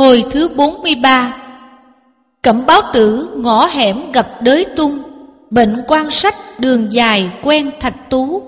Hồi thứ 43. Cẩm báo tử ngõ hẻm gặp đới tung, bệnh quan sách đường dài quen thạch tú.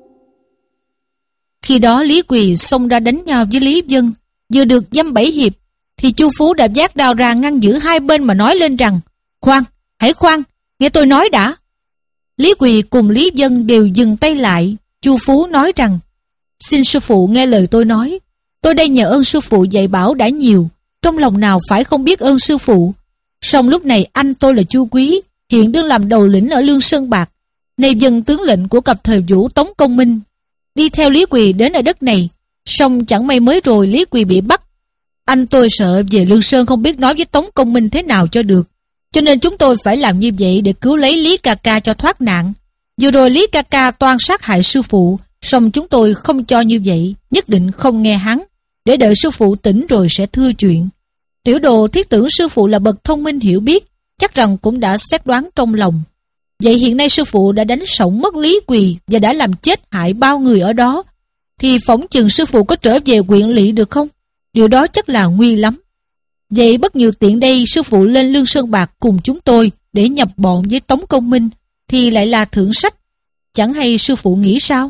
Khi đó Lý Quỳ xông ra đánh nhau với Lý Vân. Vừa được dăm 7 hiệp thì Chu Phú đã vác đao ra ngăn giữ hai bên mà nói lên rằng: Khoan, hãy khoan, nghe tôi nói đã. Lý Quỳ cùng Lý Vân đều dừng tay lại. Chu Phú nói rằng: Xin sư phụ nghe lời tôi nói. Tôi đây nhờ ơn sư phụ dạy bảo đã nhiều, trong lòng nào phải không biết ơn sư phụ. Song lúc này anh tôi là Chu Quý, hiện đương làm đầu lĩnh ở Lương Sơn Bạc, nay dân tướng lệnh của cặp thời Vũ Tống Công Minh, đi theo Lý Quỳ đến ở đất này. Song chẳng may mới rồi Lý Quỳ bị bắt. Anh tôi sợ về Lương Sơn không biết nói với Tống Công Minh thế nào cho được, cho nên chúng tôi phải làm như vậy để cứu lấy Lý ca ca cho thoát nạn. Vừa rồi Lý ca ca toan sát hại sư phụ, song chúng tôi không cho như vậy, nhất định không nghe hắn, để đợi sư phụ tỉnh rồi sẽ thưa chuyện. Tiểu đồ thiết tưởng sư phụ là bậc thông minh hiểu biết, chắc rằng cũng đã xét đoán trong lòng. Vậy hiện nay sư phụ đã đánh sổng mất Lý Quỳ và đã làm chết hại bao người ở đó, thì phỏng chừng sư phụ có trở về huyện lỵ được không? Điều đó chắc là nguy lắm. Vậy bất nhược tiện đây sư phụ lên Lương Sơn Bạc cùng chúng tôi để nhập bọn với Tống Công Minh, thì lại là thượng sách. Chẳng hay sư phụ nghĩ sao?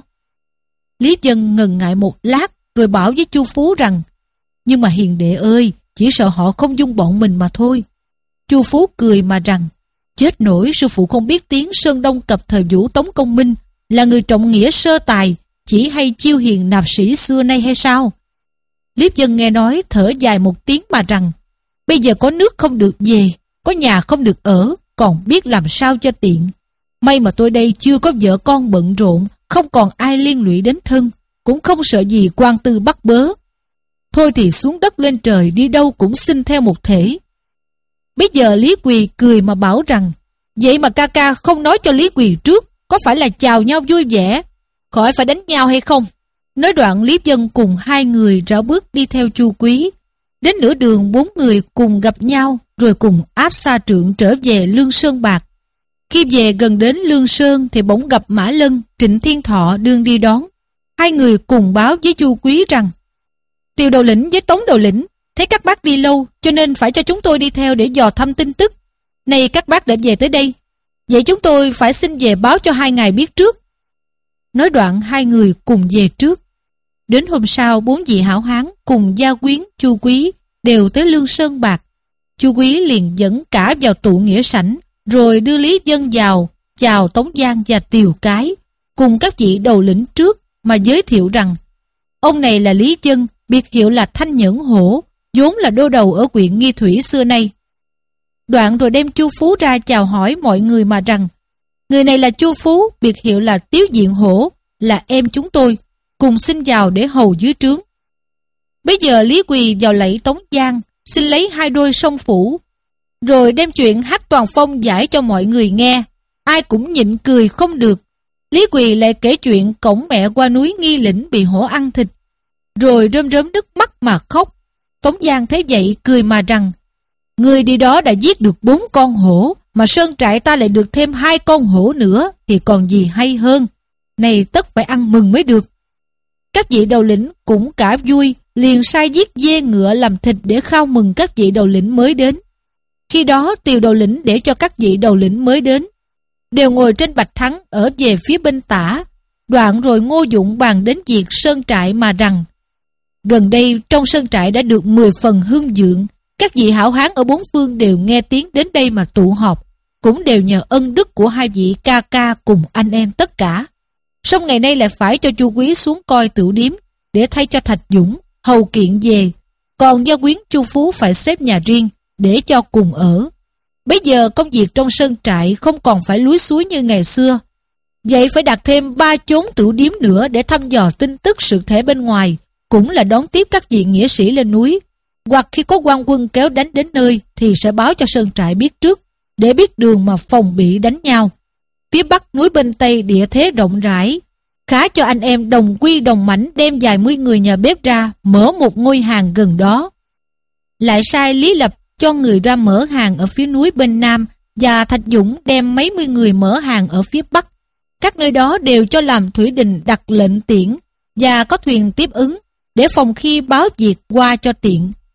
Lý Vân ngần ngại một lát rồi bảo với Chu Phú rằng: Nhưng mà hiền đệ ơi, chỉ sợ họ không dung bọn mình mà thôi. Chu Phú cười mà rằng: Chết nổi, sư phụ không biết tiếng Sơn Đông cập thời Vũ Tống Công Minh là người trọng nghĩa sơ tài, chỉ hay chiêu hiền nạp sĩ xưa nay hay sao? Lý Vân nghe nói thở dài một tiếng mà rằng: Bây giờ có nước không được về, có nhà không được ở, còn biết làm sao cho tiện. May mà tôi đây chưa có vợ con bận rộn, không còn ai liên lụy đến thân, cũng không sợ gì quan tư bắt bớ. Thôi thì xuống đất lên trời, đi đâu cũng xin theo một thể. Bây giờ Lý Quỳ cười mà bảo rằng: Vậy mà ca ca không nói cho Lý Quỳ trước, có phải là chào nhau vui vẻ, khỏi phải đánh nhau hay không? Nói đoạn Lý Vân cùng hai người rảo bước đi theo Chu Quý. Đến nửa đường 4 người cùng gặp nhau, rồi cùng áp xa trượng trở về Lương Sơn Bạc. Khi về gần đến Lương Sơn thì bỗng gặp Mã Lân, Trịnh Thiên Thọ đương đi đón. Hai người cùng báo với Chu Quý rằng: Tiêu đầu lĩnh với Tống đầu lĩnh thấy các bác đi lâu, cho nên phải cho chúng tôi đi theo để dò thăm tin tức. Nay các bác đã về tới đây, vậy chúng tôi phải xin về báo cho hai ngài biết trước. Nói đoạn hai người cùng về trước. Đến hôm sau 4 vị hảo hán cùng gia quyến Chu Quý đều tới Lương Sơn Bạc. Chu Quý liền dẫn cả vào tụ nghĩa sảnh, rồi đưa Lý Vân vào chào Tống Giang và Tiều Cái cùng các vị đầu lĩnh trước, mà giới thiệu rằng ông này là Lý Vân, biệt hiệu là Thanh Nhẫn Hổ, vốn là đô đầu ở huyện Nghi Thủy xưa nay. Đoạn rồi đem Chu Phú ra chào hỏi mọi người mà rằng: Người này là Chu Phú, biệt hiệu là Tiếu Diện Hổ, là em chúng tôi, cùng xin vào để hầu dưới trướng. Bây giờ Lý Quỳ vào lạy Tống Giang, xin lấy 2 đôi song phủ, rồi đem chuyện hát toàn phong giải cho mọi người nghe. Ai cũng nhịn cười không được. Lý Quỳ lại kể chuyện cổng mẹ qua núi Nghi Lĩnh bị hổ ăn thịt, rồi rơm rớm nước mắt mà khóc. Tống Giang thấy vậy cười mà rằng: Người đi đó đã giết được 4 con hổ, mà sơn trại ta lại được thêm 2 con hổ nữa, thì còn gì hay hơn. Này tất phải ăn mừng mới được. Các vị đầu lĩnh cũng cả vui, liền sai giết dê ngựa làm thịt để khao mừng các vị đầu lĩnh mới đến. Khi đó Tiều đầu lĩnh để cho các vị đầu lĩnh mới đến đều ngồi trên bạch thắng ở về phía bên tả. Đoạn rồi Ngô Dụng bàn đến việc sơn trại mà rằng: Gần đây trong sơn trại đã được 10 phần hương vượng, các vị hảo hán ở 4 phương đều nghe tiếng đến đây mà tụ họp, cũng đều nhờ ân đức của 2 vị ca ca cùng anh em tất cả. Song ngày nay lại phải cho Chu Quý xuống coi tửu điếm để thay cho Thạch Dũng hầu kiện về, còn gia quyến Chu Phú phải xếp nhà riêng để cho cùng ở. Bây giờ công việc trong sơn trại không còn phải lúi suối như ngày xưa, vậy phải đặt thêm 3 chốn tửu điếm nữa để thăm dò tin tức sự thể bên ngoài, cũng là đón tiếp các vị nghĩa sĩ lên núi, hoặc khi có quan quân kéo đánh đến nơi thì sẽ báo cho sơn trại biết trước, để biết đường mà phòng bị đánh nhau. Phía bắc núi bên tây địa thế rộng rãi, khá cho anh em đồng quy đồng mảnh đem vài 10 người nhà bếp ra mở một ngôi hàng gần đó. Lại sai Lý Lập cho người ra mở hàng ở phía núi bên nam, và Thạch Dũng đem mấy 10 người mở hàng ở phía bắc. Các nơi đó đều cho làm thủy đình đặt lệnh tiễn, và có thuyền tiếp ứng, để phòng khi báo việc qua cho tiện.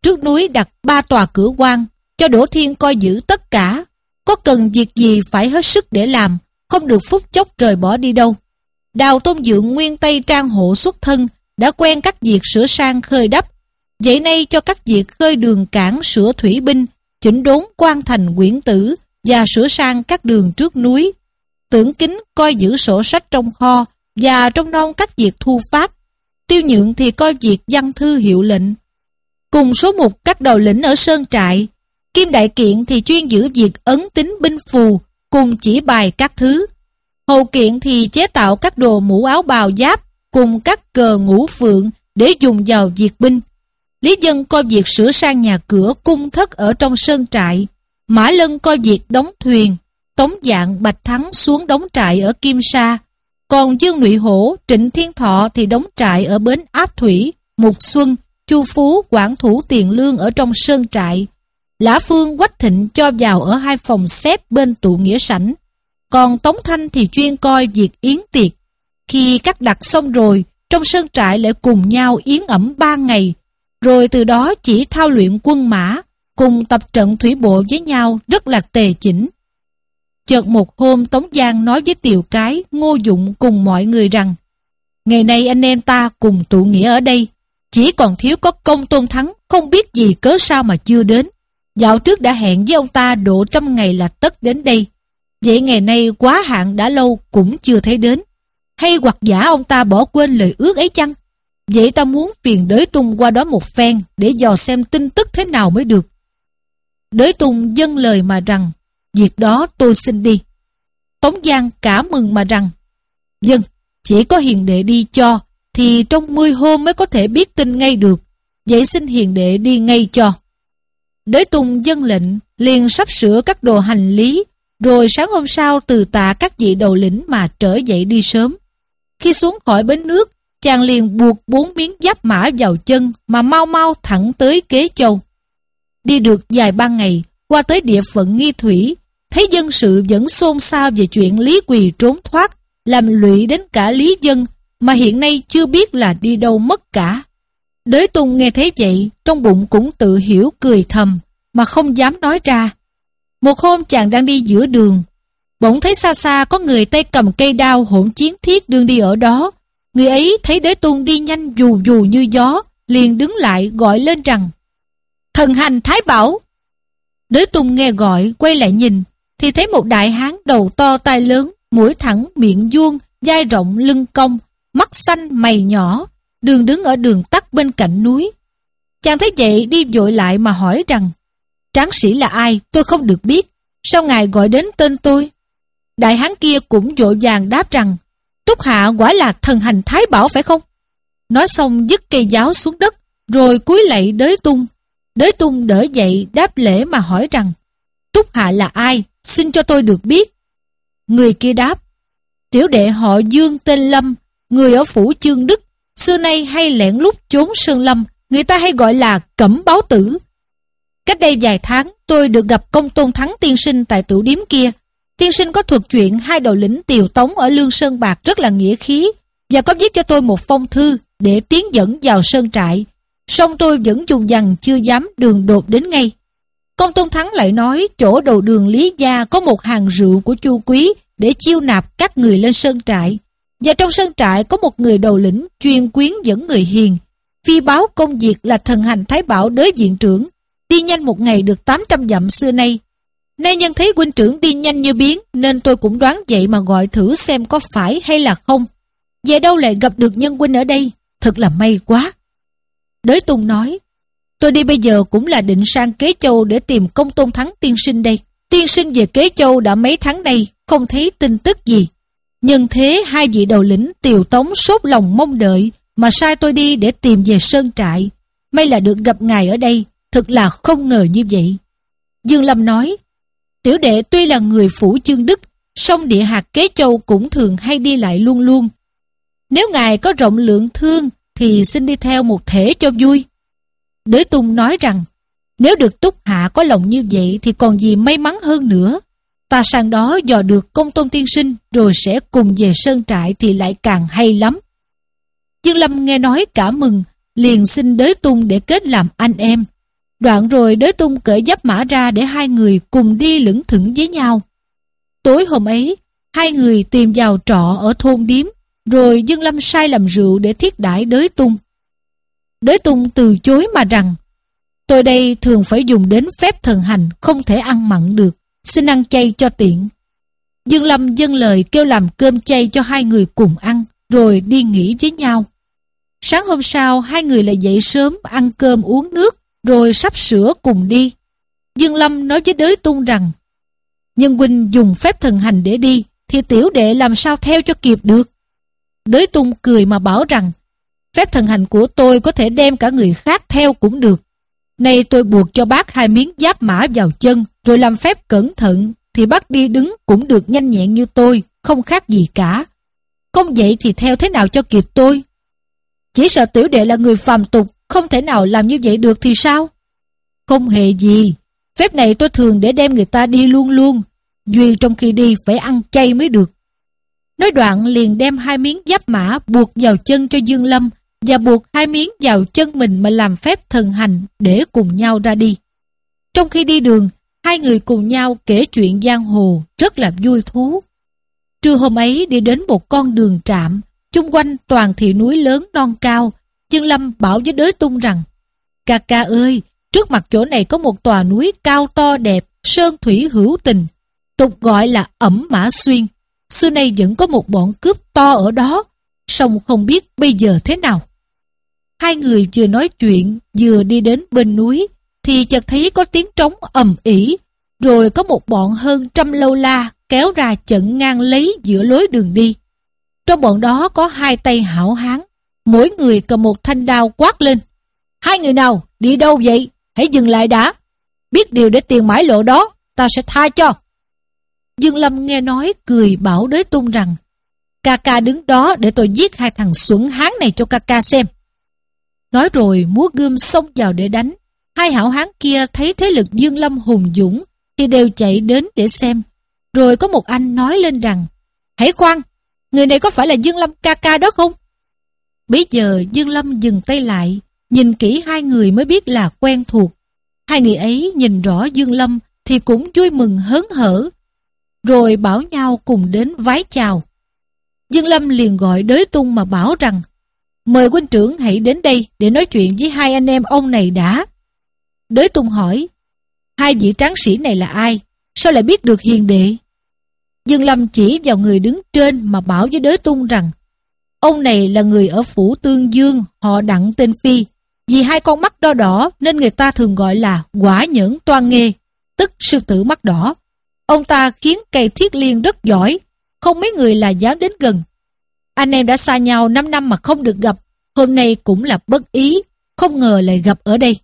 Trước núi đặt 3 tòa cửa quan, cho Đỗ Thiên coi giữ tất cả. Có cần việc gì phải hết sức để làm, không được phút chốc rời bỏ đi đâu. Đào Tôn Dượng nguyên Tây trang hộ xuất thân, đã quen các việc sửa sang khơi đắp. Vậy nay cho các việc khơi đường cảng, sửa thủy binh, chỉnh đốn quan thành quyển tử và sửa sang các đường trước núi. Tưởng Kính coi giữ sổ sách trong kho và trông nom các việc thu phát. Tiêu Nhượng thì coi việc văn thư hiệu lệnh. Cùng số mục các đầu lĩnh ở sơn trại. Kim Đại Kiện thì chuyên giữ việc ấn tính binh phù, cùng chỉ bài các thứ. Hầu Kiện thì chế tạo các đồ mũ áo bào giáp, cùng các cờ ngũ phượng để dùng vào việc binh. Lý Dân coi việc sửa sang nhà cửa cung thất ở trong sơn trại. Mã Lân coi việc đóng thuyền. Tống Dạng, Bạch Thắng xuống đóng trại ở Kim Sa. Còn Dương Nụy Hổ, Trịnh Thiên Thọ thì đóng trại ở bến Áp Thủy, Mục Xuân, Chu Phú, quản thủ tiền lương ở trong sơn trại. Lã Phương, Quách Thịnh cho vào ở 2 phòng xếp bên tụ nghĩa sảnh. Còn Tống Thanh thì chuyên coi việc yến tiệc. Khi cắt đặt xong rồi, trong sơn trại lại cùng nhau yến ẩm 3 ngày. Rồi từ đó chỉ thao luyện quân mã, cùng tập trận thủy bộ với nhau rất là tề chỉnh. Chợt một hôm Tống Giang nói với Tiều Cái, Ngô Dụng cùng mọi người rằng: ngày nay anh em ta cùng tụ nghĩa ở đây, chỉ còn thiếu có Công Tôn Thắng, không biết gì cớ sao mà chưa đến. Dạo trước đã hẹn với ông ta độ 100 ngày là tất đến đây. Vậy ngày nay quá hạn đã lâu cũng chưa thấy đến. Hay hoặc giả ông ta bỏ quên lời ước ấy chăng? Vậy ta muốn phiền Đới Tung qua đó một phen để dò xem tin tức thế nào mới được. Đới Tung dâng lời mà rằng: việc đó tôi xin đi. Tống Giang cả mừng mà rằng: vâng, chỉ có hiền đệ đi cho, thì trong 10 hôm mới có thể biết tin ngay được. Vậy xin hiền đệ đi ngay cho. Đới Tung dâng lệnh, liền sắp sửa các đồ hành lý, rồi sáng hôm sau từ tạ các vị đầu lĩnh mà trở dậy đi sớm. Khi xuống khỏi bến nước, chàng liền buộc 4 miếng giáp mã vào chân mà mau mau thẳng tới Kế Châu. Đi được vài ba ngày, qua tới địa phận Nghi Thủy, thấy dân sự vẫn xôn xao về chuyện Lý Quỳ trốn thoát, làm lụy đến cả Lý Dân, mà hiện nay chưa biết là đi đâu mất cả. Đới Tung nghe thấy vậy, trong bụng cũng tự hiểu cười thầm, mà không dám nói ra. Một hôm chàng đang đi giữa đường, bỗng thấy xa xa có người tay cầm cây đao hỗn chiến thiết đương đi ở đó. Người ấy thấy Đới Tung đi nhanh dù dù như gió, liền đứng lại gọi lên rằng: thần hành Thái Bảo. Đới Tung nghe gọi, quay lại nhìn, thì thấy một đại hán đầu to tai lớn, mũi thẳng, miệng vuông, vai rộng, lưng cong, mắt xanh, mày nhỏ, đường đứng ở đường tắt bên cạnh núi. Chàng thấy vậy đi vội lại mà hỏi rằng: tráng sĩ là ai, tôi không được biết, sao ngài gọi đến tên tôi? Đại hán kia cũng vội vàng đáp rằng: Túc hạ quả là thần hành Thái Bảo phải không? Nói xong dứt cây giáo xuống đất, rồi cúi lạy Đới Tung. Đới Tung đỡ dậy đáp lễ mà hỏi rằng: Túc hạ là ai, xin cho tôi được biết. Người kia đáp: tiểu đệ họ Dương tên Lâm, người ở phủ Chương Đức, xưa nay hay lẻn lút trốn sơn lâm, người ta hay gọi là Cẩm Báo Tử. Cách đây vài tháng tôi được gặp Công Tôn Thắng tiên sinh tại tửu điếm kia. Tiên sinh có thuật chuyện 2 đầu lĩnh Tiều Tống ở Lương Sơn Bạc rất là nghĩa khí, và có viết cho tôi một phong thư để tiến dẫn vào sơn trại. Song tôi vẫn dùng dằng chưa dám đường đột đến ngay. Công Tôn Thắng lại nói chỗ đầu đường Lý Gia có một hàng rượu của Chu Quý để chiêu nạp các người lên sơn trại, và trong sơn trại có một người đầu lĩnh chuyên quyến dẫn người hiền, phi báo công việc là thần hành Thái Bảo Đới viện trưởng, đi nhanh một ngày được 800 dặm xưa nay. Nay nhân thấy huynh trưởng đi nhanh như biến, nên tôi cũng đoán vậy mà gọi thử xem có phải hay là không. Về đâu lại gặp được nhân huynh ở đây, thật là may quá. Đới Tung nói: tôi đi bây giờ cũng là định sang Kế Châu để tìm Công Tôn Thắng tiên sinh đây. Tiên sinh về Kế Châu đã mấy tháng nay, không thấy tin tức gì. Nhân thế 2 vị đầu lĩnh Tiều Tống sốt lòng mong đợi, mà sai tôi đi để tìm về sơn trại. May là được gặp ngài ở đây, thật là không ngờ như vậy. Dương Lâm nói: tiểu đệ tuy là người phủ Chương Đức, song địa hạt Kế Châu cũng thường hay đi lại luôn luôn. Nếu ngài có rộng lượng thương thì xin đi theo một thể cho vui. Đới Tung nói rằng: nếu được Túc hạ có lòng như vậy thì còn gì may mắn hơn nữa. Ta sang đó dò được Công Tôn tiên sinh, rồi sẽ cùng về sơn trại thì lại càng hay lắm. Dương Lâm nghe nói cả mừng, liền xin Đới Tung để kết làm anh em. Đoạn rồi Đới Tung cởi giáp mã ra để hai người cùng đi lững thững với nhau. Tối hôm ấy, hai người tìm vào trọ ở thôn Điếm, rồi Dương Lâm sai làm rượu để thiết đãi Đới Tung. Đới Tung từ chối mà rằng: tôi đây thường phải dùng đến phép thần hành, không thể ăn mặn được, xin ăn chay cho tiện. Dương Lâm dâng lời kêu làm cơm chay cho hai người cùng ăn, rồi đi nghỉ với nhau. Sáng hôm sau, hai người lại dậy sớm ăn cơm uống nước, rồi sắp sửa cùng đi. Dương Lâm nói với Đới Tung rằng: nhân huynh dùng phép thần hành để đi, thì tiểu đệ làm sao theo cho kịp được. Đới Tung cười mà bảo rằng: phép thần hành của tôi có thể đem cả người khác theo cũng được. Nay tôi buộc cho bác hai miếng giáp mã vào chân, rồi làm phép cẩn thận, thì bác đi đứng cũng được nhanh nhẹn như tôi, không khác gì cả. Không vậy thì theo thế nào cho kịp tôi? Chỉ sợ tiểu đệ là người phàm tục, không thể nào làm như vậy được thì sao? Không hề gì, phép này tôi thường để đem người ta đi luôn luôn, duy trong khi đi phải ăn chay mới được. Nói đoạn liền đem hai miếng giáp mã buộc vào chân cho Dương Lâm, và buộc hai miếng vào chân mình mà làm phép thần hành để cùng nhau ra đi. Trong khi đi đường, hai người cùng nhau kể chuyện giang hồ rất là vui thú. Trưa hôm ấy đi đến một con đường trạm, chung quanh toàn thị núi lớn non cao. Dương Lâm bảo với Đới Tung rằng: ca ca ơi, trước mặt chỗ này có một tòa núi cao to đẹp, sơn thủy hữu tình, tục gọi là Ẩm Mã Xuyên. Xưa nay vẫn có một bọn cướp to ở đó, song không biết bây giờ thế nào. Hai người vừa nói chuyện vừa đi đến bên núi, thì chợt thấy có tiếng trống ầm ĩ, rồi có một bọn hơn 100 lâu la kéo ra chặn ngang lấy giữa lối đường đi. Trong bọn đó có hai tay hảo hán, mỗi người cầm một thanh đao quát lên: hai người nào đi đâu vậy? Hãy dừng lại đã. Biết điều để tiền mãi lộ đó, ta sẽ tha cho. Dương Lâm nghe nói cười bảo Đới Tung rằng: ca ca đứng đó để tôi giết hai thằng xuẩn hán này cho ca ca xem. Nói rồi múa gươm xông vào để đánh. Hai hảo hán kia thấy thế lực Dương Lâm hùng dũng thì đều chạy đến để xem. Rồi có một anh nói lên rằng: hãy khoan, người này có phải là Dương Lâm ca ca đó không? Bấy giờ Dương Lâm dừng tay lại, nhìn kỹ hai người mới biết là quen thuộc. Hai người ấy nhìn rõ Dương Lâm thì cũng vui mừng hớn hở, rồi bảo nhau cùng đến vái chào. Dương Lâm liền gọi Đới Tung mà bảo rằng: mời huynh trưởng hãy đến đây để nói chuyện với hai anh em ông này đã. Đới Tung hỏi: hai vị tráng sĩ này là ai? Sao lại biết được hiền đệ? Dương Lâm chỉ vào người đứng trên mà bảo với Đới Tung rằng: ông này là người ở phủ Tương Dương, họ Đặng tên Phi. Vì hai con mắt đo đỏ nên người ta thường gọi là Quả Nhẫn Toan Nghê, tức sư tử mắt đỏ. Ông ta khiến cây thiết liên rất giỏi, không mấy người là dám đến gần. Anh em đã xa nhau 5 năm mà không được gặp, hôm nay cũng là bất ý, không ngờ lại gặp ở đây.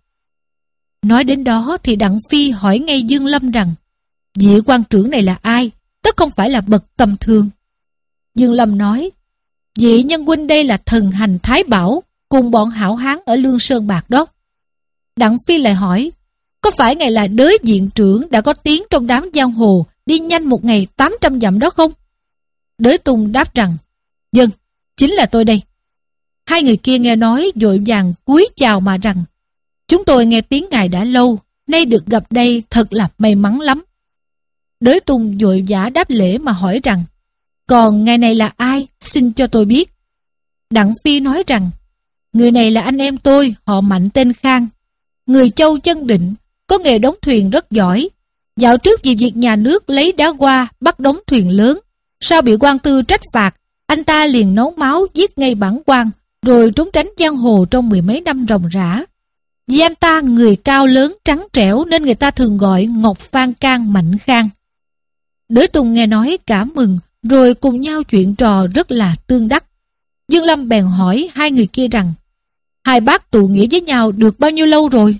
Nói đến đó thì Đặng Phi hỏi ngay Dương Lâm rằng: vị quan trưởng này là ai? Tất không phải là bậc tầm thường. Dương Lâm nói: vị nhân huynh đây là thần hành Thái Bảo, cùng bọn hảo hán ở Lương Sơn Bạc đó. Đặng Phi lại hỏi: có phải ngài là Đới viện trưởng đã có tiếng trong đám giang hồ, đi nhanh một ngày 800 dặm đó không? Đới Tung đáp rằng: vâng, chính là tôi đây. Hai người kia nghe nói vội vàng cúi chào mà rằng: chúng tôi nghe tiếng ngài đã lâu, nay được gặp đây thật là may mắn lắm. Đới Tung vội vã đáp lễ mà hỏi rằng: còn ngài này là ai, xin cho tôi biết. Đặng Phi nói rằng: người này là anh em tôi, họ Mạnh tên Khang, người Châu Chân Định, có nghề đóng thuyền rất giỏi. Dạo trước vì việc nhà nước lấy đá hoa bắt đóng thuyền lớn, sau bị quan tư trách phạt, anh ta liền nấu máu giết ngay bản quan, rồi trốn tránh giang hồ trong 10 mấy năm ròng rã. Vì anh ta người cao lớn trắng trẻo nên người ta thường gọi Ngọc Phan Can Mạnh Khang. Đới Tung nghe nói cảm mừng, rồi cùng nhau chuyện trò rất là tương đắc. Dương Lâm bèn hỏi hai người kia rằng: hai bác tụ nghĩa với nhau được bao nhiêu lâu rồi?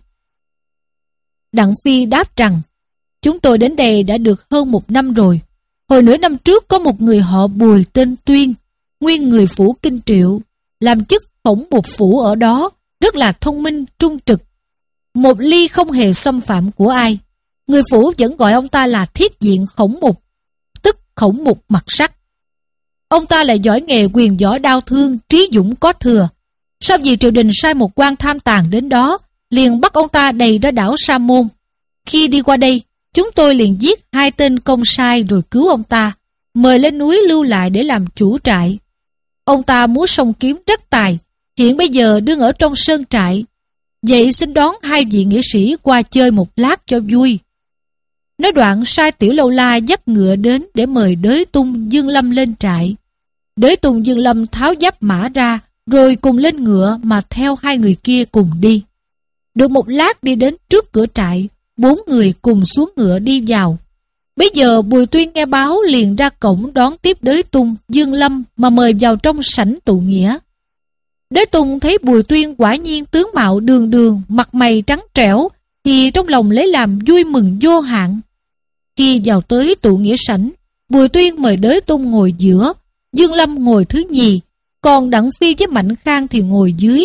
Đặng Phi đáp rằng: chúng tôi đến đây đã được hơn 1 năm rồi. Hồi nửa năm trước có một người họ Bùi tên Tuyên, nguyên người phủ Kinh Triệu, làm chức khổng mục phủ ở đó, rất là thông minh trung trực, một ly không hề xâm phạm của ai. Người phủ vẫn gọi ông ta là thiết diện khổng mục, tức khổng mục mặt sắc. Ông ta lại giỏi nghề quyền võ đao thương, trí dũng có thừa. Sau vì triều đình sai một quan tham tàn đến đó, liền bắt ông ta đầy ra đảo Sa Môn. Khi đi qua đây, chúng tôi liền giết 2 tên công sai rồi cứu ông ta, mời lên núi lưu lại để làm chủ trại. Ông ta múa song kiếm rất tài, hiện bây giờ đương ở trong sơn trại. Vậy xin đón 2 vị nghĩa sĩ qua chơi một lát cho vui. Nói đoạn sai Tiểu Lâu La dắt ngựa đến để mời Đới Tung, Dương Lâm lên trại. Đới Tung, Dương Lâm tháo giáp mã ra, rồi cùng lên ngựa mà theo 2 người kia cùng đi. Được một lát đi đến trước cửa trại, 4 người cùng xuống ngựa đi vào. Bây giờ Bùi Tuyên nghe báo liền ra cổng đón tiếp Đới Tung, Dương Lâm mà mời vào trong sảnh tụ nghĩa. Đới Tung thấy Bùi Tuyên quả nhiên tướng mạo đường đường, mặt mày trắng trẻo, thì trong lòng lấy làm vui mừng vô hạn. Khi vào tới tụ nghĩa sảnh, Bùi Tuyên mời Đới Tung ngồi giữa, Dương Lâm ngồi thứ nhì, còn Đặng Phi với Mạnh Khang thì ngồi dưới.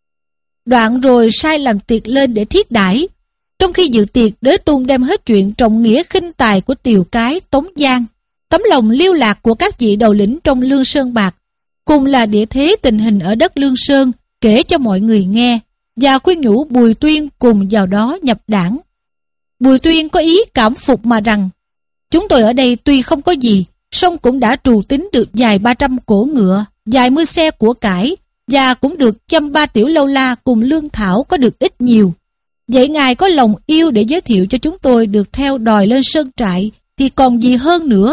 Đoạn rồi sai làm tiệc lên để thiết đãi. Trong khi dự tiệc, Đới Tung đem hết chuyện trọng nghĩa khinh tài của Tiều Cái, Tống Giang, tấm lòng liêu lạc của các vị đầu lĩnh trong Lương Sơn Bạc, cùng là địa thế tình hình ở đất Lương Sơn, kể cho mọi người nghe, và khuyên nhủ Bùi Tuyên cùng vào đó nhập đảng. Bùi Tuyên có ý cảm phục mà rằng, chúng tôi ở đây tuy không có gì, song cũng đã trù tính được vài 300 cỗ ngựa, vài 10 xe của cải, và cũng được chăm 3 Tiểu Lâu La cùng lương thảo có được ít nhiều. Vậy ngài có lòng yêu để giới thiệu cho chúng tôi được theo đòi lên sơn trại thì còn gì hơn nữa.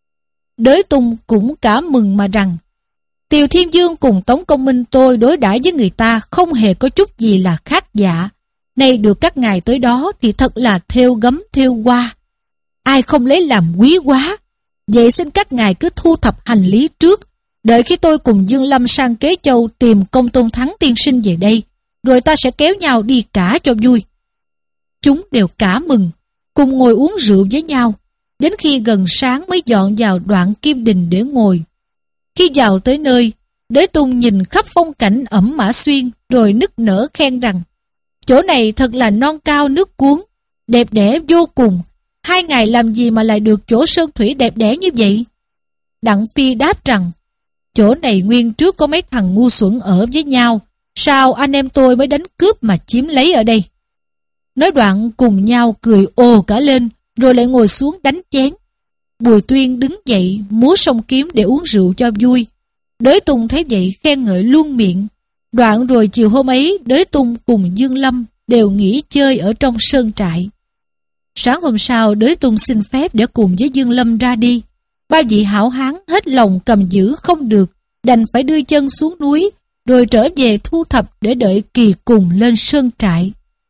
Đới Tung cũng cả mừng mà rằng, Tiều Thiên Dương cùng Tống Công Minh tôi đối đãi với người ta không hề có chút gì là khác dạ. Nay được các ngài tới đó thì thật là thêu gấm thêu hoa, ai không lấy làm quý quá. Vậy xin các ngài cứ thu thập hành lý trước, đợi khi tôi cùng Dương Lâm sang Kế Châu tìm Công Tôn Thắng tiên sinh về đây, rồi ta sẽ kéo nhau đi cả cho vui. Chúng đều cả mừng, cùng ngồi uống rượu với nhau, đến khi gần sáng mới dọn vào đoạn Kim Đình để ngồi. Khi vào tới nơi, Đới Tung nhìn khắp phong cảnh ẩm Mã Xuyên, rồi nức nở khen rằng, chỗ này thật là non cao nước cuốn, đẹp đẽ vô cùng. 2 ngày làm gì mà lại được chỗ sơn thủy đẹp đẽ như vậy? Đặng Phi đáp rằng, chỗ này nguyên trước có mấy thằng ngu xuẩn ở với nhau, sao anh em tôi mới đánh cướp mà chiếm lấy ở đây? Nói đoạn cùng nhau cười ồ cả lên, rồi lại ngồi xuống đánh chén. Bùi Tuyên đứng dậy múa song kiếm để uống rượu cho vui. Đới Tung thấy vậy khen ngợi luôn miệng. Đoạn rồi chiều hôm ấy, Đới Tung cùng Dương Lâm đều nghỉ chơi ở trong sơn trại. Sáng hôm sau, Đới Tung xin phép để cùng với Dương Lâm ra đi. 3 vị hảo hán hết lòng cầm giữ không được, đành phải đưa chân xuống núi, rồi trở về thu thập để đợi kỳ cùng lên sơn trại.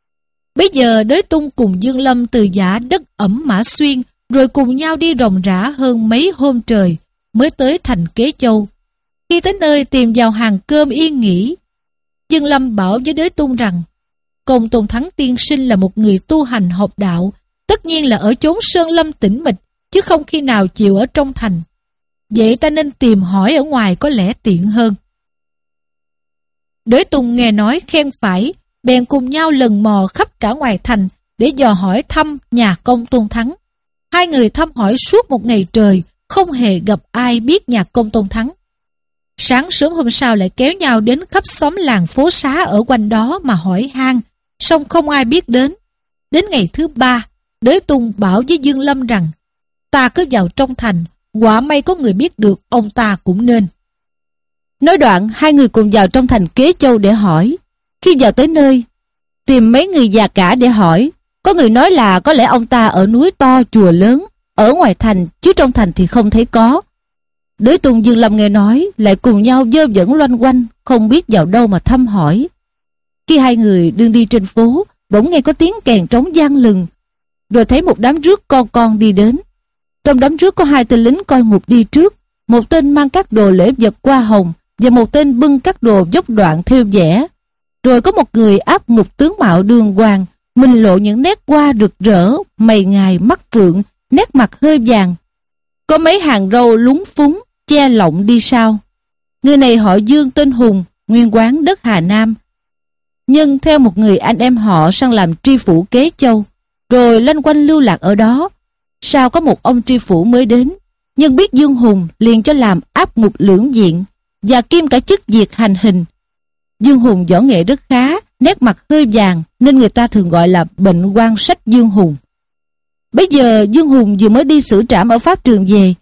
Bây giờ Đới Tung cùng Dương Lâm từ giã đất ẩm Mã Xuyên, rồi cùng nhau đi ròng rã hơn mấy hôm trời, mới tới thành Kế Châu. Khi tới nơi tìm vào hàng cơm yên nghỉ, Dương Lâm bảo với Đới Tung rằng, Công Tôn Thắng tiên sinh là một người tu hành học đạo, tất nhiên là ở chốn sơn lâm tĩnh mịch, chứ không khi nào chịu ở trong thành. Vậy ta nên tìm hỏi ở ngoài có lẽ tiện hơn. Đới Tung nghe nói khen phải, bèn cùng nhau lần mò khắp cả ngoài thành để dò hỏi thăm nhà Công Tôn Thắng. 2 người thăm hỏi suốt một ngày trời, không hề gặp ai biết nhà Công Tôn Thắng. Sáng sớm hôm sau lại kéo nhau đến khắp xóm làng phố xá ở quanh đó mà hỏi han, song không ai biết đến. Đến ngày thứ 3, Đới Tung bảo với Dương Lâm rằng, ta cứ vào trong thành, quả may có người biết được, ông ta cũng nên. Nói đoạn 2 người cùng vào trong thành Kế Châu để hỏi. Khi vào tới nơi, tìm mấy người già cả để hỏi. Có người nói là có lẽ ông ta ở núi to chùa lớn, ở ngoài thành, chứ trong thành thì không thấy có. Đới Tung Dương Lâm nghe nói, lại cùng nhau dơ dẫn loanh quanh, không biết vào đâu mà thăm hỏi. Khi 2 người đương đi trên phố, bỗng nghe có tiếng kèn trống vang lừng, rồi thấy một đám rước con đi đến. Trong đám rước có 2 tên lính coi ngục đi trước, một tên mang các đồ lễ vật hoa hồng và một tên bưng các đồ dốc đoạn thêu vẽ. Rồi có một người áp ngục tướng mạo đường hoàng, mình lộ những nét hoa rực rỡ, mày ngài mắt phượng, nét mặt hơi vàng. Có mấy hàng râu lúng phúng, che lọng đi sau. Người này họ Dương tên Hùng, nguyên quán đất Hà Nam, nhưng theo một người anh em họ sang làm tri phủ Kế Châu, rồi loanh quanh lưu lạc ở đó. Sau có một ông tri phủ mới đến, nhưng biết Dương Hùng liền cho làm áp ngục lưỡng diện và kiêm cả chức việc hành hình. Dương Hùng võ nghệ rất khá nét mặt hơi vàng nên người ta thường gọi là bệnh quan sách Dương Hùng. Bây giờ Dương Hùng vừa mới đi xử trảm ở pháp trường về.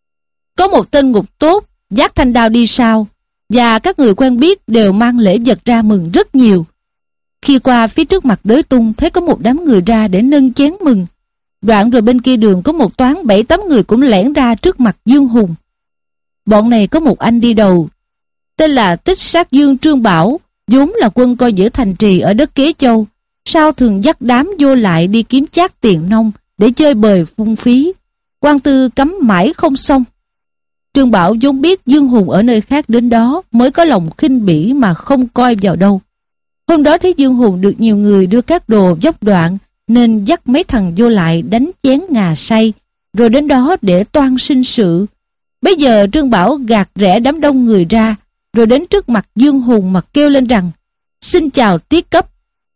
Có một tên ngục tốt vác thanh đao đi sau, và các người quen biết đều mang lễ vật ra mừng rất nhiều. Khi qua phía trước mặt Đới Tung thấy có một đám người ra để nâng chén mừng. Đoạn rồi bên kia đường có một toán 7-8 người cũng lẻn ra trước mặt Dương Hùng. Bọn này có một anh đi đầu, tên là Tích Sát Dương Trương Bảo, vốn là quân coi giữ thành trì ở đất Kế Châu, sau thường dắt đám vô lại đi kiếm chác tiền nông để chơi bời phung phí, quan tư cấm mãi không xong. Trương Bảo vốn biết Dương Hùng ở nơi khác đến đó mới có lòng khinh bỉ mà không coi vào đâu. Hôm đó thấy Dương Hùng được nhiều người đưa các đồ dốc đoạn nên dắt mấy thằng vô lại đánh chén ngà say, rồi đến đó để toan sinh sự. Bây giờ Trương Bảo gạt rẽ đám đông người ra, rồi đến trước mặt Dương Hùng mà kêu lên rằng: "Xin chào tiết cấp."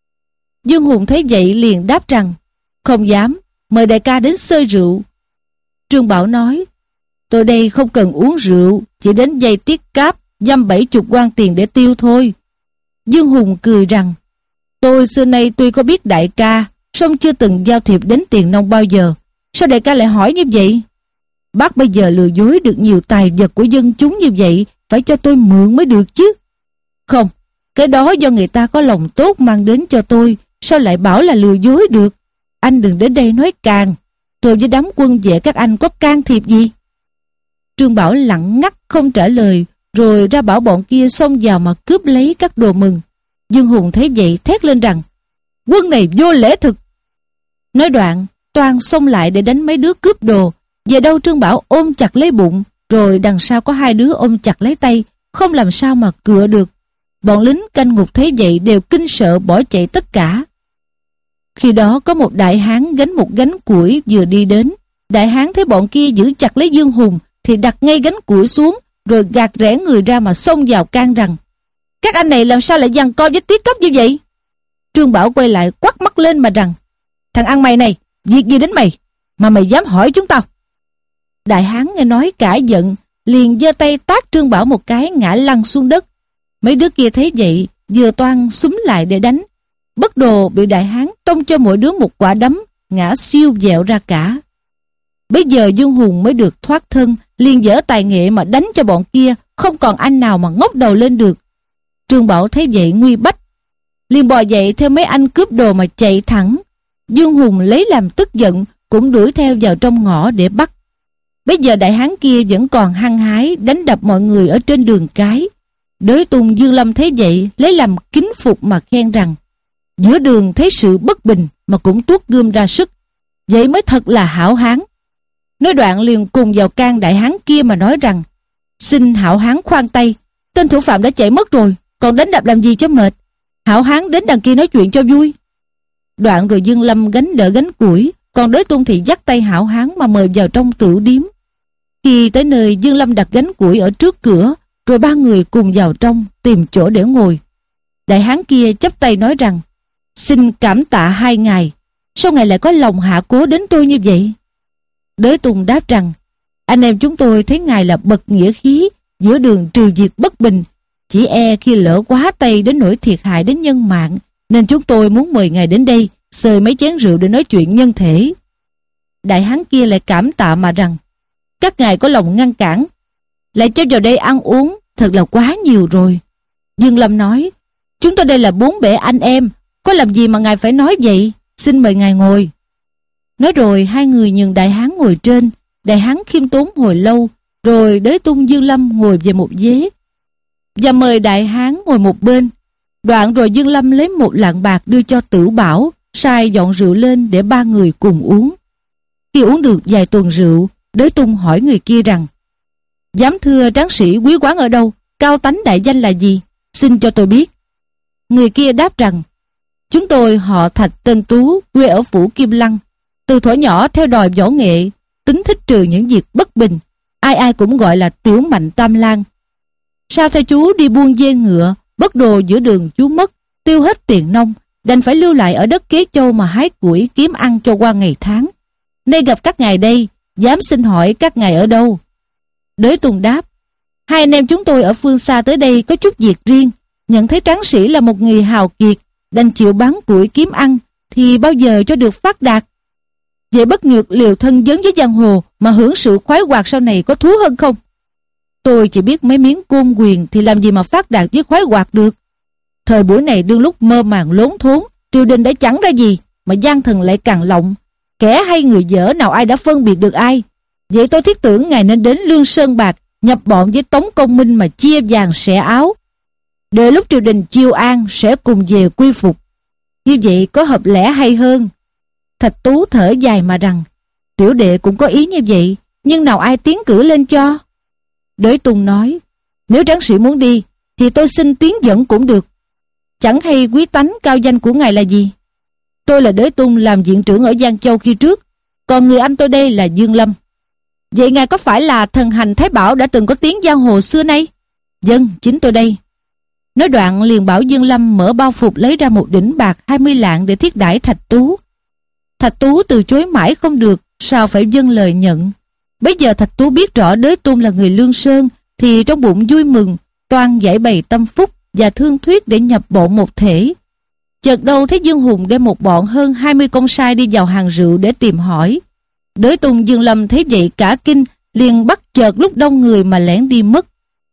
Dương Hùng thấy vậy liền đáp rằng: "Không dám, mời đại ca đến xơi rượu." Trương Bảo nói: "Tôi đây không cần uống rượu, chỉ đến dây tiết cáp dăm 70 quan tiền để tiêu thôi." Dương Hùng cười rằng: "Tôi xưa nay tuy có biết đại ca, song chưa từng giao thiệp đến tiền nông bao giờ. Sao đại ca lại hỏi như vậy? Bác bây giờ lừa dối được nhiều tài vật của dân chúng như vậy, phải cho tôi mượn mới được chứ." "Không, cái đó do người ta có lòng tốt mang đến cho tôi, sao lại bảo là lừa dối được? Anh đừng đến đây nói càng. Tôi với đám quân vệ các anh có can thiệp gì?" Trương Bảo lặng ngắt không trả lời, rồi ra bảo bọn kia xông vào mà cướp lấy các đồ mừng. Dương Hùng thấy vậy thét lên rằng: "Quân này vô lễ thực!" Nói đoạn toan xông lại để đánh mấy đứa cướp đồ. Về đâu Trương Bảo ôm chặt lấy bụng, rồi đằng sau có 2 đứa ôm chặt lấy tay, không làm sao mà cựa được. Bọn lính canh ngục thấy vậy đều kinh sợ bỏ chạy tất cả. Khi đó có một đại hán gánh một gánh củi vừa đi đến. Đại hán thấy bọn kia giữ chặt lấy Dương Hùng thì đặt ngay gánh củi xuống, rồi gạt rẽ người ra mà xông vào can rằng: "Các anh này làm sao lại giằng co với tiết cấp như vậy?" Trương Bảo quay lại quắt mắt lên mà rằng: "Thằng ăn mày này, việc gì đến mày mà mày dám hỏi chúng tao?" Đại hán nghe nói cả giận, liền giơ tay tát Trương Bảo một cái ngã lăn xuống đất. Mấy đứa kia thấy vậy vừa toan xúm lại để đánh, bất đồ bị đại hán tông cho mỗi đứa một quả đấm, ngã siêu vẹo ra cả. Bây giờ Dương Hùng mới được thoát thân, liền dở tài nghệ mà đánh cho bọn kia, không còn anh nào mà ngóc đầu lên được. Trương Bảo thấy vậy nguy bách, liền bò dậy theo mấy anh cướp đồ mà chạy thẳng. Dương Hùng lấy làm tức giận, cũng đuổi theo vào trong ngõ để bắt. Bây giờ đại hán kia vẫn còn hăng hái đánh đập mọi người ở trên đường cái. Đới Tung Dương Lâm thấy vậy lấy làm kính phục mà khen rằng: "Giữa đường thấy sự bất bình mà cũng tuốt gươm ra sức, vậy mới thật là hảo hán." Nói đoạn liền cùng vào can đại hán kia mà nói rằng: "Xin hảo hán khoan tay, tên thủ phạm đã chạy mất rồi, còn đánh đập làm gì cho mệt. Hảo hán đến đằng kia nói chuyện cho vui." Đoạn rồi Dương Lâm gánh đỡ gánh củi, còn Đới Tung thì dắt tay hảo hán mà mời vào trong tửu điếm. Khi tới nơi, Dương Lâm đặt gánh củi ở trước cửa, rồi 3 người cùng vào trong tìm chỗ để ngồi. Đại hán kia chắp tay nói rằng: "Xin cảm tạ 2 ngài, sao ngài lại có lòng hạ cố đến tôi như vậy?" Đới Tung đáp rằng: "Anh em chúng tôi thấy ngài là bậc nghĩa khí, giữa đường trừ diệt bất bình, chỉ e khi lỡ quá tay đến nỗi thiệt hại đến nhân mạng, nên chúng tôi muốn mời ngài đến đây xơi mấy chén rượu để nói chuyện nhân thể." Đại hán kia lại cảm tạ mà rằng: "Các ngài có lòng ngăn cản, lại cho vào đây ăn uống, thật là quá nhiều rồi." Dương Lâm nói: "Chúng tôi đây là 4 bể anh em, có làm gì mà ngài phải nói vậy, xin mời ngài ngồi." Nói rồi 2 người nhường đại hán ngồi trên. Đại hán khiêm tốn hồi lâu, rồi Đới Tung Dương Lâm ngồi về một ghế và mời đại hán ngồi một bên. Đoạn rồi Dương Lâm lấy 1 lạng bạc đưa cho Tử Bảo, sai dọn rượu lên để 3 người cùng uống. Khi uống được vài tuần rượu, Đới Tung hỏi người kia rằng: "Dám thưa tráng sĩ quý quán ở đâu, cao tánh đại danh là gì, xin cho tôi biết." Người kia đáp rằng: "Chúng tôi họ Thạch tên Tú, quê ở phủ Kim Lăng. Từ thuở nhỏ theo đòi võ nghệ, tính thích trừ những việc bất bình, ai ai cũng gọi là tiểu mạnh tam lang. Sao theo chú đi buôn dê ngựa, bất đồ giữa đường chú mất, tiêu hết tiền nông, đành phải lưu lại ở đất Kế Châu mà hái củi kiếm ăn cho qua ngày tháng. Nay gặp các ngài đây, dám xin hỏi các ngài ở đâu?" Đới Tung đáp: "Hai anh em chúng tôi ở phương xa tới đây có chút việc riêng, nhận thấy tráng sĩ là một người hào kiệt, đành chịu bán củi kiếm ăn, thì bao giờ cho được phát đạt. Vậy bất nhược liều thân dấn với giang hồ mà hưởng sự khoái hoạt sau này có thú hơn không? Tôi chỉ biết mấy miếng côn quyền thì làm gì mà phát đạt với khoái hoạt được. Thời buổi này đương lúc mơ màng lốn thốn, triều đình đã chẳng ra gì, mà gian thần lại càng lộng. Kẻ hay người dở nào ai đã phân biệt được ai. Vậy tôi thiết tưởng ngài nên đến Lương Sơn Bạc, nhập bọn với Tống Công Minh mà chia vàng xẻ áo. Để lúc triều đình chiêu an sẽ cùng về quy phục. Như vậy có hợp lẽ hay hơn. Thạch Tú thở dài mà rằng, tiểu đệ cũng có ý như vậy, nhưng nào ai tiến cử lên cho. Đới Tung nói, nếu tráng sĩ muốn đi, thì tôi xin tiến dẫn cũng được. Chẳng hay quý tánh cao danh của ngài là gì? Tôi là Đới Tung, làm viện trưởng ở Giang Châu khi trước, còn người anh tôi đây là Dương Lâm. Vậy ngài có phải là thần hành Thái Bảo đã từng có tiếng giang hồ xưa nay? Vâng, chính tôi đây. Nói đoạn liền bảo Dương Lâm mở bao phục lấy ra một đỉnh bạc 20 lạng để thiết đãi Thạch Tú. Thạch Tú từ chối mãi không được, sao phải dâng lời nhận. Bây giờ Thạch Tú biết rõ Đới Tung là người Lương Sơn, thì trong bụng vui mừng, toan giải bày tâm phúc và thương thuyết để nhập bọn một thể. Chợt đâu thấy Dương Hùng đem một bọn hơn 20 công sai đi vào hàng rượu để tìm hỏi. Đới Tung Dương Lâm thấy vậy cả kinh, liền bắt chợt lúc đông người mà lẻn đi mất.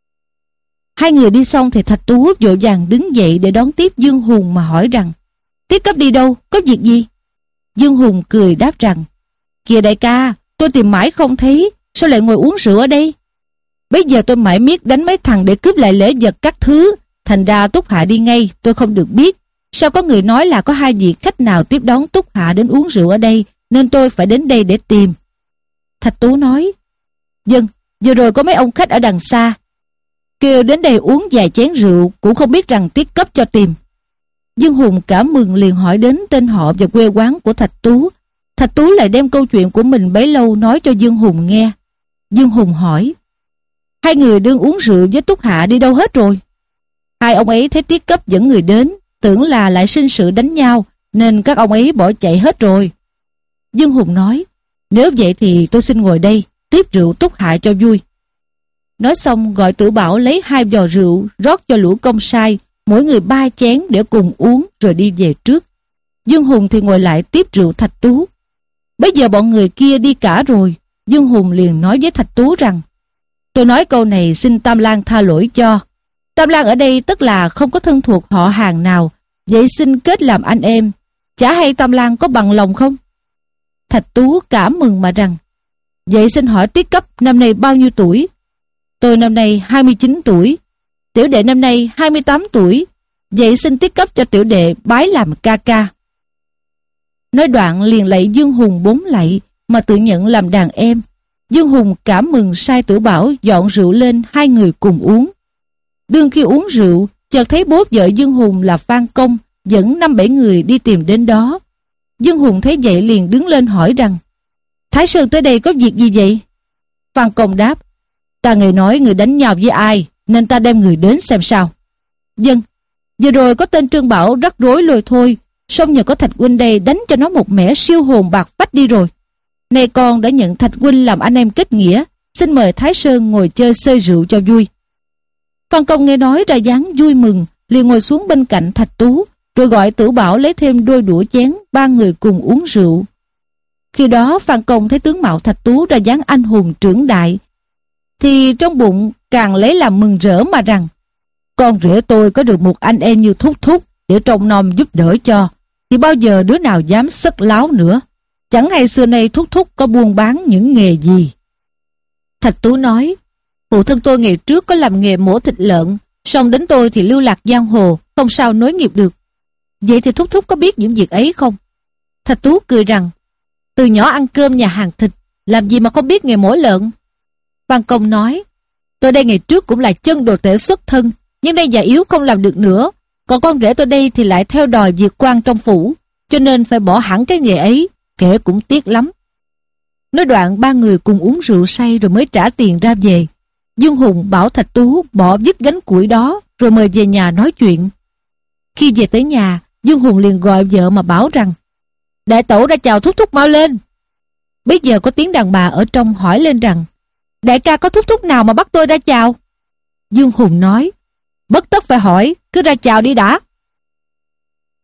Hai người đi xong thì Thạch Tú vội vàng đứng dậy để đón tiếp Dương Hùng mà hỏi rằng, Tiết Cấp đi đâu, có việc gì? Dương Hùng cười đáp rằng, kìa đại ca, tôi tìm mãi không thấy, sao lại ngồi uống rượu ở đây? Bây giờ tôi mãi miết đánh mấy thằng để cướp lại lễ vật các thứ, thành ra Túc Hạ đi ngay, tôi không được biết. Sao có người nói là có hai vị khách nào tiếp đón Túc Hạ đến uống rượu ở đây, nên tôi phải đến đây để tìm. Thạch Tú nói, vâng, vừa rồi có mấy ông khách ở đằng xa, kêu đến đây uống vài chén rượu, cũng không biết rằng Tiết Cấp cho tìm. Dương Hùng cảm mừng liền hỏi đến tên họ và quê quán của Thạch Tú. Thạch Tú lại đem câu chuyện của mình bấy lâu nói cho Dương Hùng nghe. Dương Hùng hỏi, hai người đương uống rượu với Túc Hạ đi đâu hết rồi? Hai ông ấy thấy Tiết Cấp dẫn người đến, tưởng là lại sinh sự đánh nhau, nên các ông ấy bỏ chạy hết rồi. Dương Hùng nói, nếu vậy thì tôi xin ngồi đây, tiếp rượu Túc Hạ cho vui. Nói xong gọi Tử Bảo lấy 2 vò rượu, rót cho lũ công sai, mỗi người 3 chén để cùng uống rồi đi về trước. Dương Hùng thì ngồi lại tiếp rượu Thạch Tú. Bây giờ bọn người kia đi cả rồi, Dương Hùng liền nói với Thạch Tú rằng, tôi nói câu này xin Tam Lang tha lỗi cho. Tam Lang ở đây tức là không có thân thuộc họ hàng nào, vậy xin kết làm anh em. Chả hay Tam Lang có bằng lòng không? Thạch Tú cảm mừng mà rằng, vậy xin hỏi Tiết Cấp năm nay bao nhiêu tuổi? Tôi năm nay 29 tuổi, tiểu đệ năm nay 28 tuổi, vậy xin Tiết Cấp cho tiểu đệ bái làm ca ca. Nói đoạn liền lạy Dương Hùng 4 lạy mà tự nhận làm đàn em. Dương Hùng cảm mừng sai Tử Bảo dọn rượu lên, hai người cùng uống. Đương khi uống rượu, chợt thấy bố vợ Dương Hùng là Phan Công dẫn 5-7 người đi tìm đến đó. Dương Hùng thấy vậy liền đứng lên hỏi rằng, Thái Sơn tới đây có việc gì vậy? Phan Công đáp, ta nghe nói người đánh nhau với ai, nên ta đem người đến xem sao. Vâng, vừa rồi có tên Trương Bảo rắc rối lôi thôi, xong nhờ có Thạch huynh đây đánh cho nó một mẻ siêu hồn bạc phách đi rồi. Nay con đã nhận Thạch huynh làm anh em kết nghĩa, xin mời Thái Sơn ngồi chơi xơi rượu cho vui. Phan Công nghe nói ra dáng vui mừng, liền ngồi xuống bên cạnh Thạch Tú, rồi gọi Tử Bảo lấy thêm đôi đũa chén, 3 người cùng uống rượu. Khi đó Phan Công thấy tướng mạo Thạch Tú ra dáng anh hùng trưởng đại, thì trong bụng càng lấy làm mừng rỡ mà rằng, con rể tôi có được một anh em như Thúc Thúc để trông nom giúp đỡ cho, thì bao giờ đứa nào dám sất láo nữa. Chẳng hay xưa nay Thúc Thúc có buôn bán những nghề gì. Thạch Tú nói, phụ thân tôi ngày trước có làm nghề mổ thịt lợn, song đến tôi thì lưu lạc giang hồ, không sao nối nghiệp được. Vậy thì Thúc Thúc có biết những việc ấy không? Thạch Tú cười rằng, từ nhỏ ăn cơm nhà hàng thịt, làm gì mà không biết nghề mổ lợn. Phan Công nói, tôi đây ngày trước cũng là chân đồ tể xuất thân, nhưng đây già yếu không làm được nữa. Còn con rể tôi đây thì lại theo đòi việc quan trong phủ, cho nên phải bỏ hẳn cái nghề ấy, kể cũng tiếc lắm. Nói đoạn 3 người cùng uống rượu say rồi mới trả tiền ra về. Dương Hùng bảo Thạch Tú bỏ dứt gánh củi đó, rồi mời về nhà nói chuyện. Khi về tới nhà, Dương Hùng liền gọi vợ mà bảo rằng, đại tẩu ra chào Thúc Thúc mau lên. Bây giờ có tiếng đàn bà ở trong hỏi lên rằng, đại ca có Thúc Thúc nào mà bắt tôi ra chào? Dương Hùng nói, bất tất phải hỏi, cứ ra chào đi đã.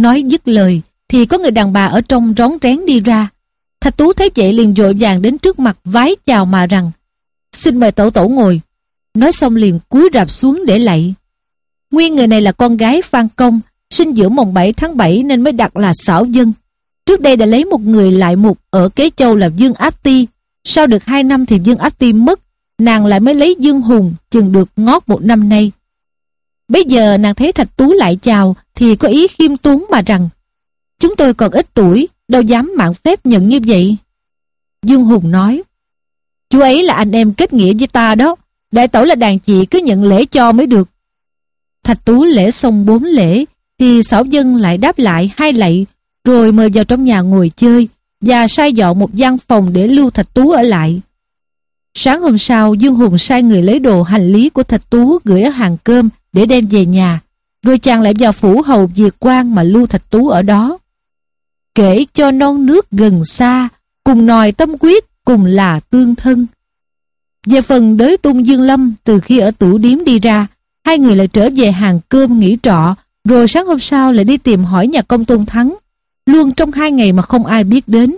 Nói dứt lời thì có người đàn bà ở trong rón rén đi ra. Thạch Tú thấy vậy liền vội vàng đến trước mặt vái chào mà rằng: "Xin mời tẩu tẩu ngồi." Nói xong liền cúi rạp xuống để lạy. Nguyên người này là con gái Phan Công, sinh giữa mồng 7 tháng 7 nên mới đặt là Xảo Dân. Trước đây đã lấy một người lại mục ở Kế Châu là Dương Áp Ti. Sau được 2 năm thì Dương Áp Ti mất, nàng lại mới lấy Dương Hùng, chừng được ngót 1 năm nay. Bây giờ nàng thấy Thạch Tú lại chào thì có ý khiêm tốn mà rằng: "Chúng tôi còn ít tuổi, đâu dám mạn phép nhận như vậy." Dương Hùng nói: "Chú ấy là anh em kết nghĩa với ta đó, đại tẩu là đàn chị cứ nhận lễ cho mới được." Thạch Tú lễ xong 4 lễ thì Xảo Dân lại đáp lại 2 lạy, rồi mời vào trong nhà ngồi chơi và sai dọn một gian phòng để lưu Thạch Tú ở lại. Sáng hôm sau, Dương Hùng sai người lấy đồ hành lý của Thạch Tú gửi ở hàng cơm để đem về nhà, rồi chàng lại vào phủ hầu Diệt Quan mà lưu Thạch Tú ở đó. Kể cho non nước gần xa, cùng nòi tâm quyết, cùng là tương thân. Về phần Đới Tung Dương Lâm, từ khi ở Tửu Điếm đi ra, 2 người lại trở về hàng cơm nghỉ trọ, rồi sáng hôm sau lại đi tìm hỏi nhà công Tôn Thắng, luôn trong 2 ngày mà không ai biết đến.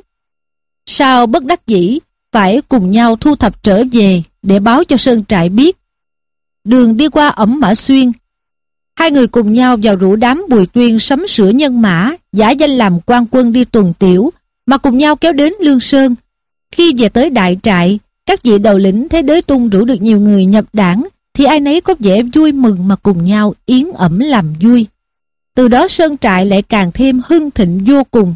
Sau bất đắc dĩ phải cùng nhau thu thập trở về để báo cho Sơn Trại biết. Đường đi qua ẩm Mã Xuyên, 2 người cùng nhau vào rủ đám Bùi Tuyên sắm sửa nhân mã, giả danh làm quan quân đi tuần tiểu, mà cùng nhau kéo đến Lương Sơn. Khi về tới đại trại, các vị đầu lĩnh thấy Đới Tung rủ được nhiều người nhập đảng thì ai nấy có vẻ vui mừng mà cùng nhau yến ẩm làm vui. Từ đó Sơn Trại lại càng thêm hưng thịnh vô cùng.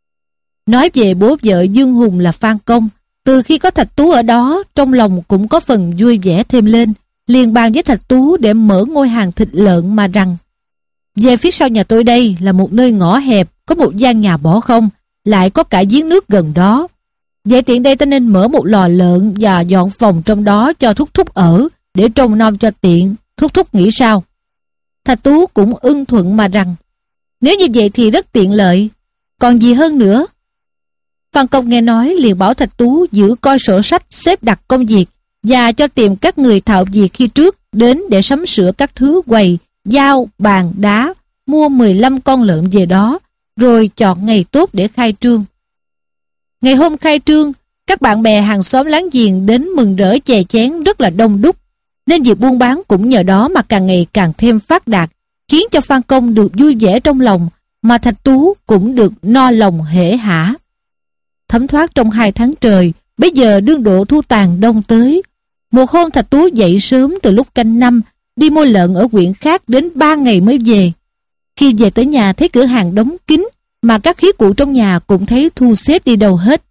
Nói về bố vợ Dương Hùng là Phan Công, từ khi có Thạch Tú ở đó, trong lòng cũng có phần vui vẻ thêm lên, liền bàn với Thạch Tú để mở ngôi hàng thịt lợn mà rằng: "Về phía sau nhà tôi đây là một nơi ngõ hẹp, có một gian nhà bỏ không, lại có cả giếng nước gần đó. Vậy tiện đây ta nên mở một lò lợn và dọn phòng trong đó cho Thúc Thúc ở, để trông nom cho tiện, Thúc Thúc nghĩ sao?" Thạch Tú cũng ưng thuận mà rằng: "Nếu như vậy thì rất tiện lợi, còn gì hơn nữa." Phan Công nghe nói liền bảo Thạch Tú giữ coi sổ sách xếp đặt công việc và cho tìm các người thạo việc khi trước đến để sắm sửa các thứ quầy, dao, bàn, đá, mua 15 con lợn về đó, rồi chọn ngày tốt để khai trương. Ngày hôm khai trương, các bạn bè hàng xóm láng giềng đến mừng rỡ chè chén rất là đông đúc, nên việc buôn bán cũng nhờ đó mà càng ngày càng thêm phát đạt, khiến cho Phan Công được vui vẻ trong lòng, mà Thạch Tú cũng được no lòng hể hả. Thấm thoát trong 2 tháng trời, bây giờ đương độ thu tàn đông tới. Một hôm Thạch Tú dậy sớm từ lúc canh 5, đi mua lợn ở huyện khác đến 3 ngày mới về. Khi về tới nhà thấy cửa hàng đóng kín, mà các khí cụ trong nhà cũng thấy thu xếp đi đâu hết.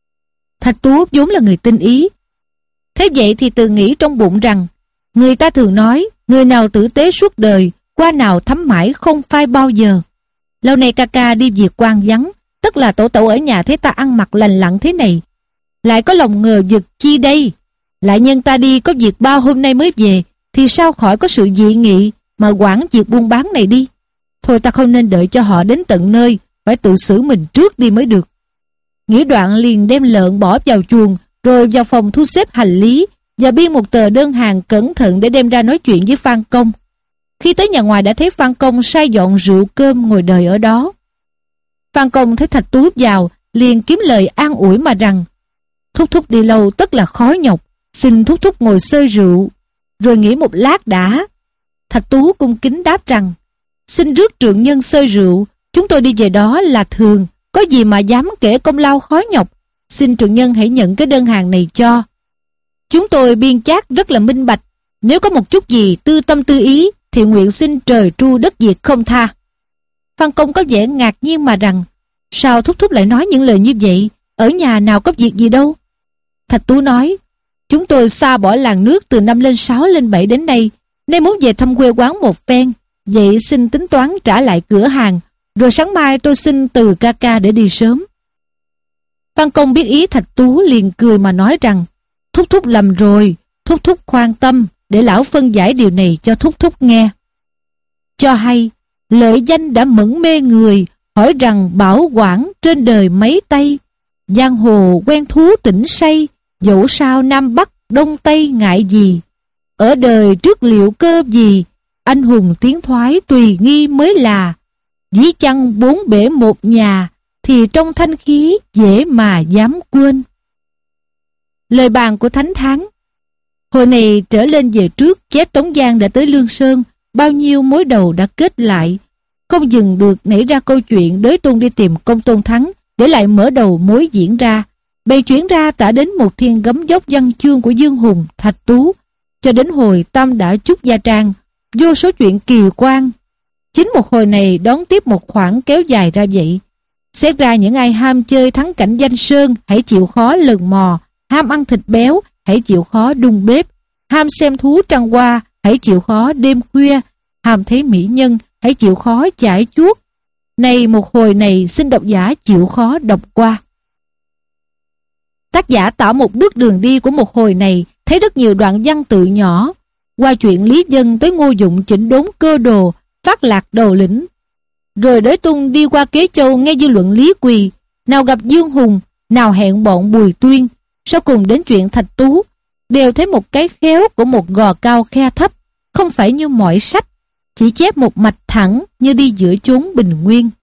Thạch Tú vốn là người tinh ý. Thế vậy thì tự nghĩ trong bụng rằng, người ta thường nói, người nào tử tế suốt đời, qua nào thấm mãi không phai bao giờ. Lâu nay ca ca đi việc quan vắng, tức là tổ tẩu ở nhà thấy ta ăn mặc lành lặn thế này, lại có lòng ngờ vực chi đây. Lại nhân ta đi có việc bao hôm nay mới về, thì sao khỏi có sự dị nghị mà quản việc buôn bán này đi. Thôi ta không nên đợi cho họ đến tận nơi, phải tự xử mình trước đi mới được. Nghĩ đoạn liền đem lợn bỏ vào chuồng, rồi vào phòng thu xếp hành lý và biên một tờ đơn hàng cẩn thận để đem ra nói chuyện với Phan Công. Khi tới nhà ngoài đã thấy Phan Công sai dọn rượu cơm ngồi đợi ở đó. Phan Công thấy Thạch Tú vào, liền kiếm lời an ủi mà rằng: "Thúc Thúc đi lâu tất là khó nhọc, xin Thúc Thúc ngồi xơi rượu, rồi nghỉ một lát đã." Thạch Tú cung kính đáp rằng: "Xin rước trượng nhân xơi rượu, chúng tôi đi về đó là thường, có gì mà dám kể công lao khó nhọc, xin trượng nhân hãy nhận cái đơn hàng này cho. Chúng tôi biên chác rất là minh bạch, nếu có một chút gì tư tâm tư ý thì nguyện xin trời tru đất diệt không tha." Phan Công có vẻ ngạc nhiên mà rằng: "Sao Thúc Thúc lại nói những lời như vậy, ở nhà nào có việc gì đâu?" Thạch Tú nói: "Chúng tôi xa bỏ làng nước từ năm lên 6 lên 7 đến nay, nay muốn về thăm quê quán một phen, vậy xin tính toán trả lại cửa hàng, rồi sáng mai tôi xin từ ca ca để đi sớm." Phan Công biết ý Thạch Tú liền cười mà nói rằng: "Thúc Thúc lầm rồi, Thúc Thúc khoan tâm, để lão phân giải điều này cho Thúc Thúc nghe. Cho hay, lợi danh đã mẫn mê người, hỏi rằng bảo quản trên đời mấy tay, giang hồ quen thú tỉnh say, dẫu sao Nam Bắc Đông Tây ngại gì, ở đời trước liệu cơ gì, anh hùng tiến thoái tùy nghi mới là, dĩ chăng bốn bể một nhà, thì trong thanh khí dễ mà dám quên. Lời bàn của Thánh Thắng. Hồi này trở lên về trước, chép Tống Giang đã tới Lương Sơn, bao nhiêu mối đầu đã kết lại. Không dừng được nảy ra câu chuyện Đới Tung đi tìm Công Tôn Thắng, để lại mở đầu mối diễn ra. Bèn chuyển ra tả đến một thiên gấm dốc văn chương của Dương Hùng, Thạch Tú, cho đến hồi Tam đã Chúc Gia Trang, vô số chuyện kỳ quan. Chính một hồi này đón tiếp một khoảng kéo dài ra vậy. Xét ra những ai ham chơi thắng cảnh danh sơn, hãy chịu khó lần mò, ham ăn thịt béo, hãy chịu khó đun bếp, ham xem thú trăng hoa, hãy chịu khó đêm khuya, ham thấy mỹ nhân, hãy chịu khó chải chuốt. Này một hồi này xin độc giả chịu khó đọc qua. Tác giả tỏ một bước đường đi của một hồi này, thấy rất nhiều đoạn văn tự nhỏ. Qua chuyện Lý Dân tới Ngô Dụng chỉnh đốn cơ đồ, phát lạc đầu lĩnh. Rồi Đới Tung đi qua Kế Châu nghe dư luận Lý Quỳ, nào gặp Dương Hùng, nào hẹn bọn Bùi Tuyên, sau cùng đến chuyện Thạch Tú, đều thấy một cái khéo của một gò cao khe thấp, không phải như mọi sách, chỉ chép một mạch thẳng như đi giữa chốn bình nguyên.